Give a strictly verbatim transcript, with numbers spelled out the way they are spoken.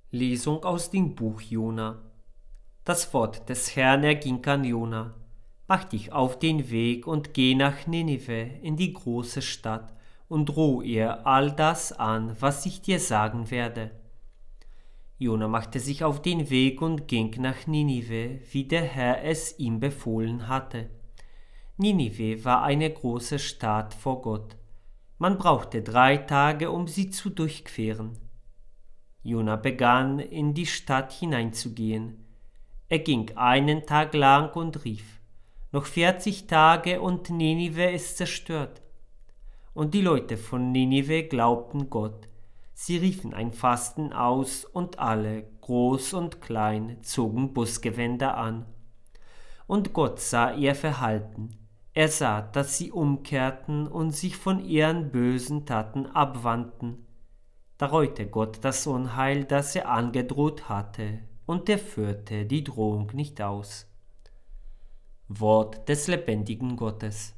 Lesung aus dem Buch Jona. Das Wort des Herrn erging an Jona. Mach dich auf den Weg und geh nach Ninive, in die große Stadt, und droh ihr all das an, was ich dir sagen werde. Jona machte sich auf den Weg und ging nach Ninive, wie der Herr es ihm befohlen hatte. Ninive war eine große Stadt vor Gott. Man brauchte drei Tage, um sie zu durchqueren. Jona begann, in die Stadt hineinzugehen. Er ging einen Tag lang und rief: Noch vierzig Tage und Ninive ist zerstört. Und die Leute von Ninive glaubten Gott. Sie riefen ein Fasten aus und alle, groß und klein, zogen Bußgewänder an. Und Gott sah ihr Verhalten. Er sah, dass sie umkehrten und sich von ihren bösen Taten abwandten. Da reute Gott das Unheil, das er angedroht hatte, und er führte die Drohung nicht aus. Wort des lebendigen Gottes.